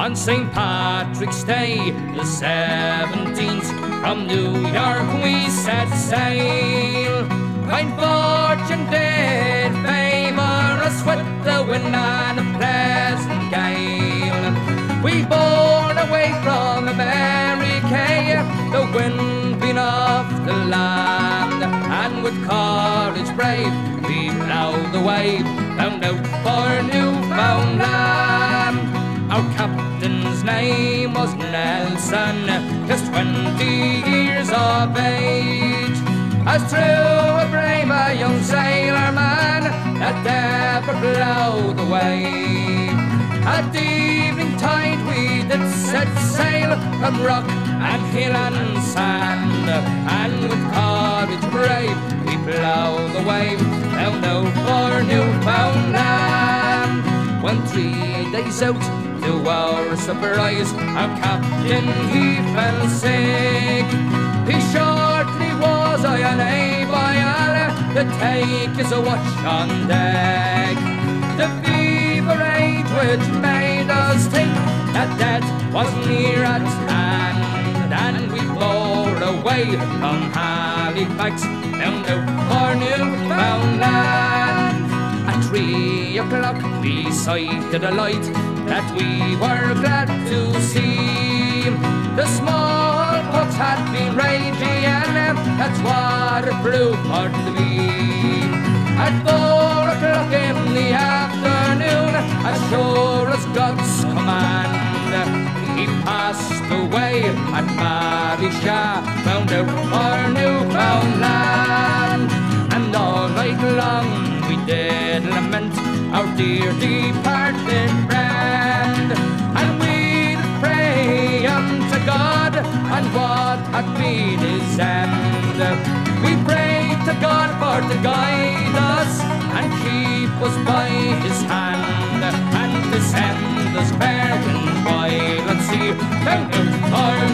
On St. Patrick's Day, the 17th, from New York we set sail. Kind fortune did favour us with the wind and a pleasant gale. We bore away from America, the wind being off the land, and with courage brave we ploughed the way, bound out for Newfoundland. Our captain's name was Nelson, just 20 years of age, as true a brave a young sailor man that ever ploughed the way. At evening tide we did set sail from rock and hill and sand, and with courage brave we ploughed the way, bound out for Newfoundland. When 3 days out, to our surprise, our captain he fell sick. He shortly was unable to take his watch on deck. The fever age which made us think that death was near at hand, and we bore away from Halifax down to for Newfoundland. At 3 o'clock we sighted a light that we were glad to see. The smallpox had been raging, and that's what it proved for to be. At 4 o'clock in the afternoon, as sure as God's command, he passed away at Marisha, bound out for Newfoundland. And all night long we did lament our dear departed friend, and we did pray unto God and what had been his end. We prayed to God for to guide us and keep us by his hand, and to send us fair and wild at sea, down to